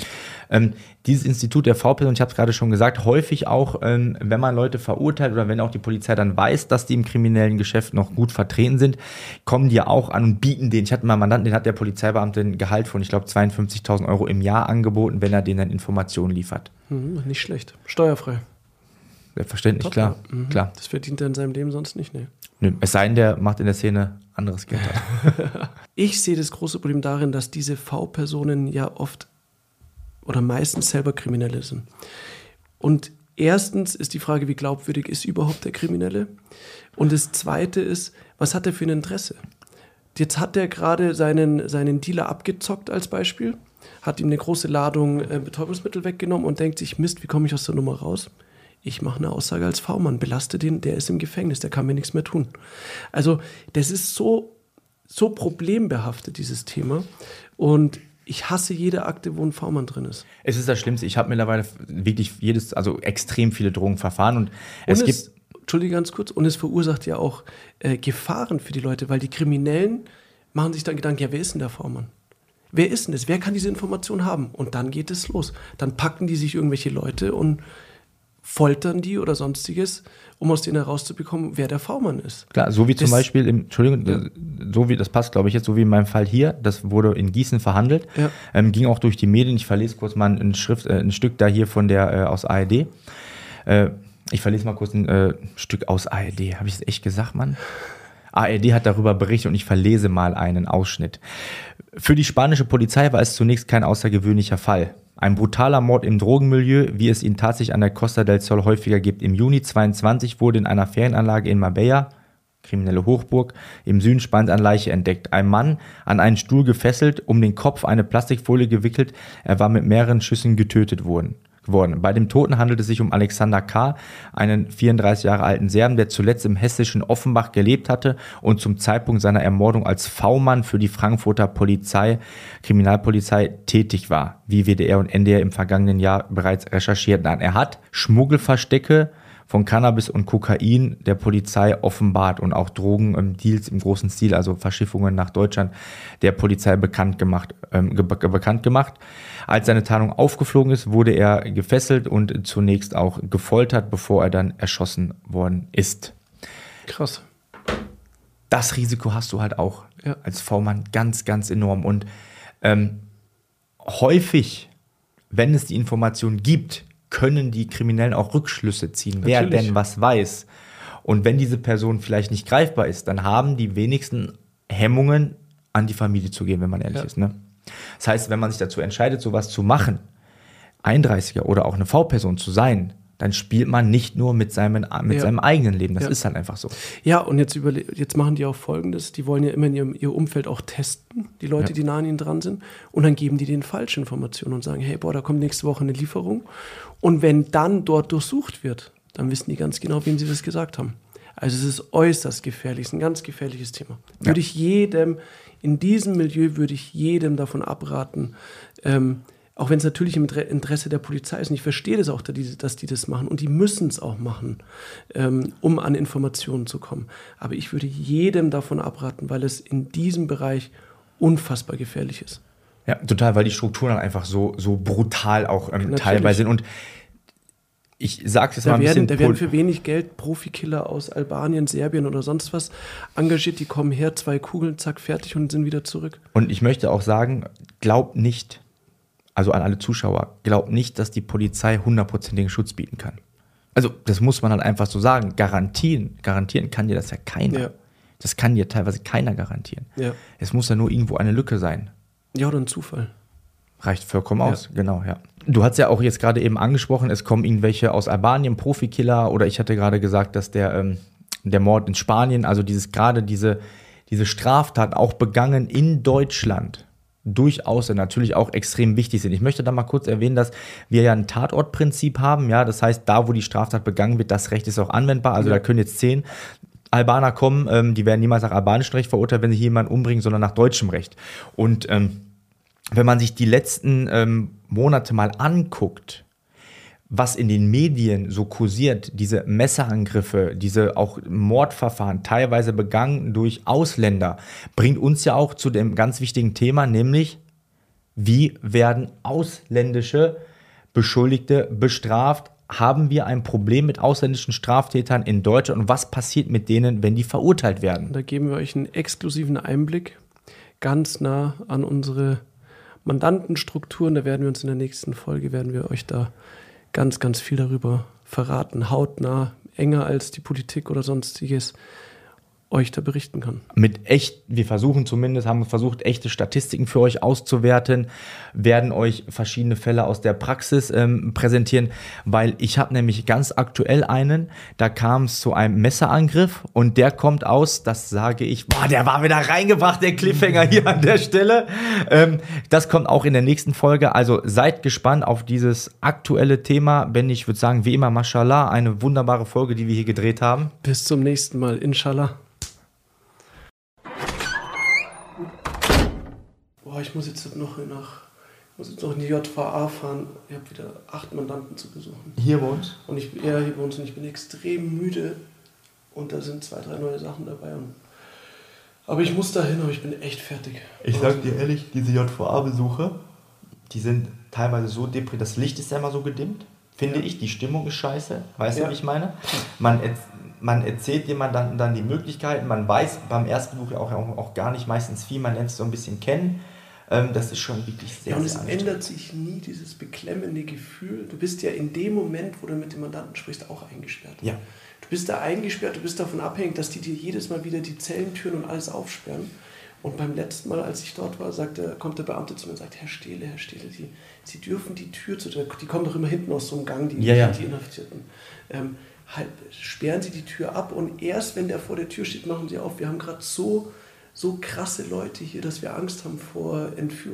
Dieses Institut der V-Person, ich habe es gerade schon gesagt, häufig auch, wenn man Leute verurteilt oder wenn auch die Polizei dann weiß, dass die im kriminellen Geschäft noch gut vertreten sind, kommen die ja auch an und bieten denen. Ich hatte mal einen Mandanten, den hat der Polizeibeamte ein Gehalt von, ich glaube, 52.000 € im Jahr angeboten, wenn er denen dann Informationen liefert. Nicht schlecht. Steuerfrei. Selbstverständlich, klar. Klar. Das verdient er in seinem Leben sonst nicht, ne? Nö, es sei denn, der macht in der Szene anderes Geld. Ich sehe das große Problem darin, dass diese V-Personen ja oft oder meistens selber Kriminelle sind. Und erstens ist die Frage, wie glaubwürdig ist überhaupt der Kriminelle? Und das Zweite ist, was hat er für ein Interesse? Jetzt hat er gerade seinen Dealer abgezockt als Beispiel, hat ihm eine große Ladung Betäubungsmittel weggenommen und denkt sich, Mist, wie komme ich aus der Nummer raus? Ich mache eine Aussage als V-Mann, belaste den, der ist im Gefängnis, der kann mir nichts mehr tun. Also das ist so problembehaftet, dieses Thema. Und ich hasse jede Akte, ein V-Mann drin ist. Es ist das Schlimmste. Ich habe mittlerweile wirklich extrem viele Drogenverfahren, und es gibt... Entschuldige ganz kurz, und es verursacht ja auch Gefahren für die Leute, weil die Kriminellen machen sich dann Gedanken, ja, wer ist denn der V-Mann? Wer ist denn das? Wer kann diese Information haben? Und dann geht es los. Dann packen die sich irgendwelche Leute und foltern die oder sonstiges, um aus denen herauszubekommen, wer der V-Mann ist. Klar, so wie zum Beispiel, das passt, glaube ich, jetzt, so wie in meinem Fall hier, das wurde in Gießen verhandelt, ging auch durch die Medien. Ich verlese kurz mal ein Stück da hier von der aus ARD. Ich verlese mal kurz ein Stück aus ARD. Habe ich das echt gesagt, Mann? ARD hat darüber berichtet, und ich verlese mal einen Ausschnitt. Für die spanische Polizei war es zunächst kein außergewöhnlicher Fall. Ein brutaler Mord im Drogenmilieu, wie es ihn tatsächlich an der Costa del Sol häufiger gibt. Im Juni 22 wurde in einer Ferienanlage in Marbella, kriminelle Hochburg, im Süden Spaniens eine Leiche entdeckt. Ein Mann an einen Stuhl gefesselt, um den Kopf eine Plastikfolie gewickelt. Er war mit mehreren Schüssen getötet worden. Bei dem Toten handelt es sich um Alexander K., einen 34 Jahre alten Serben, der zuletzt im hessischen Offenbach gelebt hatte und zum Zeitpunkt seiner Ermordung als V-Mann für die Frankfurter Kriminalpolizei tätig war, wie WDR und NDR im vergangenen Jahr bereits recherchierten. Er hat Schmuggelverstecke von Cannabis und Kokain der Polizei offenbart und auch Drogendeals im großen Stil, also Verschiffungen nach Deutschland, der Polizei bekannt gemacht. Als seine Tarnung aufgeflogen ist, wurde er gefesselt und zunächst auch gefoltert, bevor er dann erschossen worden ist. Krass. Das Risiko hast du halt auch als V-Mann ganz, ganz enorm. Und häufig, wenn es die Information gibt, können die Kriminellen auch Rückschlüsse ziehen, wer denn was weiß. Und wenn diese Person vielleicht nicht greifbar ist, dann haben die wenigsten Hemmungen, an die Familie zu gehen, wenn man ehrlich ist. Ne? Das heißt, wenn man sich dazu entscheidet, sowas zu machen, 31er oder auch eine V-Person zu sein, dann spielt man nicht nur mit seinem eigenen Leben. Das ist halt einfach so. Ja, und jetzt machen die auch Folgendes. Die wollen ja immer in ihr Umfeld auch testen, die Leute, die nah an ihnen dran sind. Und dann geben die denen falsche Informationen und sagen, hey, da kommt nächste Woche eine Lieferung. Und wenn dann dort durchsucht wird, dann wissen die ganz genau, wem sie das gesagt haben. Also es ist äußerst gefährlich, es ist ein ganz gefährliches Thema. In diesem Milieu würde ich jedem davon abraten, auch wenn es natürlich im Interesse der Polizei ist. Und ich verstehe das auch, dass die das machen. Und die müssen es auch machen, um an Informationen zu kommen. Aber ich würde jedem davon abraten, weil es in diesem Bereich unfassbar gefährlich ist. Ja, total, weil die Strukturen dann einfach so brutal auch teilweise sind. Und ich sage es mal ein bisschen... Da werden für wenig Geld Profikiller aus Albanien, Serbien oder sonst was engagiert. Die kommen her, 2 Kugeln, zack, fertig und sind wieder zurück. Und ich möchte auch sagen, glaubt nicht, also an alle Zuschauer, glaubt nicht, dass die Polizei 100%igen Schutz bieten kann. Also das muss man halt einfach so sagen. Garantieren kann dir das ja keiner. Ja. Das kann dir teilweise keiner garantieren. Ja. Es muss ja nur irgendwo eine Lücke sein. Ja, oder ein Zufall. Reicht vollkommen aus, genau, ja. Du hast ja auch jetzt gerade eben angesprochen, es kommen irgendwelche aus Albanien, Profikiller, oder ich hatte gerade gesagt, dass der Mord in Spanien, also diese Straftaten auch begangen in Deutschland, durchaus natürlich auch extrem wichtig sind. Ich möchte da mal kurz erwähnen, dass wir ja ein Tatortprinzip haben, ja, das heißt, da, wo die Straftat begangen wird, das Recht ist auch anwendbar, also da können jetzt 10 Albaner kommen, die werden niemals nach albanischem Recht verurteilt, wenn sie hier jemanden umbringen, sondern nach deutschem Recht. Und wenn man sich die letzten Monate mal anguckt, was in den Medien so kursiert, diese Messerangriffe, diese auch Mordverfahren, teilweise begangen durch Ausländer, bringt uns ja auch zu dem ganz wichtigen Thema, nämlich wie werden ausländische Beschuldigte bestraft? Haben wir ein Problem mit ausländischen Straftätern in Deutschland und was passiert mit denen, wenn die verurteilt werden? Da geben wir euch einen exklusiven Einblick, ganz nah an unsere Mandantenstrukturen. Da werden wir uns in der nächsten Folge, euch da ganz, ganz viel darüber verraten, hautnah, enger als die Politik oder sonstiges euch da berichten kann. Wir haben versucht, echte Statistiken für euch auszuwerten, werden euch verschiedene Fälle aus der Praxis präsentieren, weil ich habe nämlich ganz aktuell einen, da kam es zu einem Messerangriff und der kommt aus, das sage ich, der war wieder reingebracht, der Cliffhanger hier an der Stelle. Das kommt auch in der nächsten Folge, also seid gespannt auf dieses aktuelle Thema. Ben, ich würde sagen, wie immer, Mashallah, eine wunderbare Folge, die wir hier gedreht haben. Bis zum nächsten Mal, Inshallah. Ich muss jetzt noch in die JVA fahren. Ich habe wieder 8 Mandanten zu besuchen. Hier bei uns? Hier bei uns. Und ich bin extrem müde. Und da sind 2, 3 neue Sachen dabei. Aber ich muss da hin, aber ich bin echt fertig. Ich sag dir ehrlich, diese JVA-Besuche, die sind teilweise so deprimiert. Das Licht ist ja immer so gedimmt, finde ich. Die Stimmung ist scheiße. Weißt du, wie ich meine? Man erzählt dem Mandanten dann die Möglichkeiten. Man weiß beim ersten Besuch ja auch gar nicht meistens viel. Man lernt es so ein bisschen kennen. Das ist schon wirklich sehr, und es ändert sich nie dieses beklemmende Gefühl. Du bist ja in dem Moment, wo du mit dem Mandanten sprichst, auch eingesperrt. Ja. Du bist da eingesperrt, du bist davon abhängig, dass die dir jedes Mal wieder die Zellentüren und alles aufsperren. Und beim letzten Mal, als ich dort war, kommt der Beamte zu mir und sagt, Herr Stehle, Sie dürfen die Tür die kommen doch immer hinten aus so einem Gang, die Inhaftierten. Sperren Sie die Tür ab und erst wenn der vor der Tür steht, machen Sie auf. Wir haben gerade so krasse Leute hier, dass wir Angst haben vor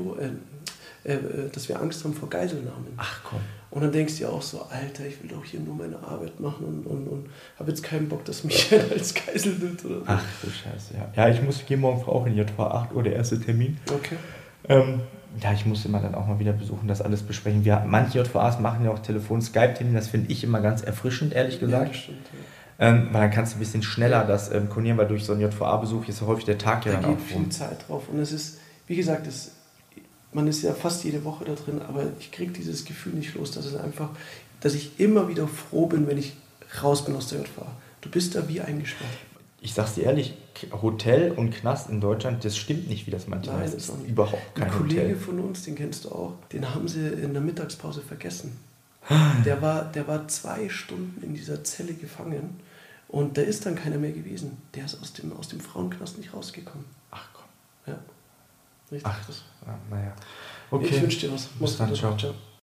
Geiselnahmen. Ach komm. Und dann denkst du dir auch so, Alter, ich will doch hier nur meine Arbeit machen und habe jetzt keinen Bock, dass mich als Geisel nimmt oder so. Ach du Scheiße, ja. Ja, ich gehe morgen früh auch in die JVA 8 Uhr, der erste Termin. Okay. Ja, ich muss immer dann auch mal wieder besuchen, das alles besprechen. Manche JVAs machen ja auch Telefon-Skype-Termine, das finde ich immer ganz erfrischend, ehrlich gesagt. Ja, das stimmt, ja. Weil dann kannst du ein bisschen schneller das koordinieren, weil durch so einen JVA-Besuch ist ja häufig der Tag ja Da dann auch geht viel rum. Zeit drauf. Und es ist, wie gesagt, man ist ja fast jede Woche da drin, aber ich kriege dieses Gefühl nicht los, dass ich immer wieder froh bin, wenn ich raus bin aus der JVA. Du bist da wie eingesperrt. Ich sag's dir ehrlich, Hotel und Knast in Deutschland, das stimmt nicht, wie das manche Nein, heißt. das Das ist ist nicht. überhaupt kein Ein Kollege Hotel. von uns, den kennst du auch, den haben sie in der Mittagspause vergessen. Der war 2 Stunden in dieser Zelle gefangen und da ist dann keiner mehr gewesen. Der ist aus dem Frauenknast nicht rausgekommen. Ach komm. Ja, richtig Ach, krass. naja. Okay. Ich wünsche dir was. Bis dann, ciao. Ciao.